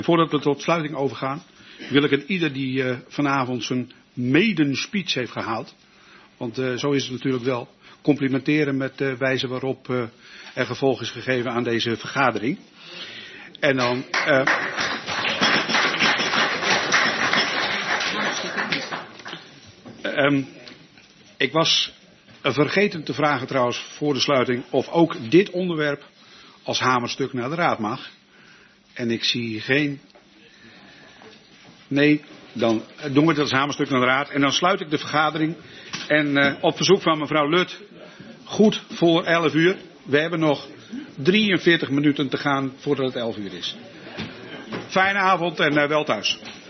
Voordat we tot sluiting overgaan, wil ik ieder die vanavond zijn maiden speech heeft gehaald, want zo is het natuurlijk wel, complimenteren met de wijze waarop er gevolg is gegeven aan deze vergadering. En dan... ik was vergeten te vragen trouwens voor de sluiting of ook dit onderwerp als hamerstuk naar de raad mag. En ik zie geen... Nee, dan doen we het als hamerstuk naar de raad. En dan sluit ik de vergadering. En op verzoek van mevrouw Lut, goed voor 11 uur. We hebben nog 43 minuten te gaan voordat het 11 uur is. Fijne avond en wel thuis.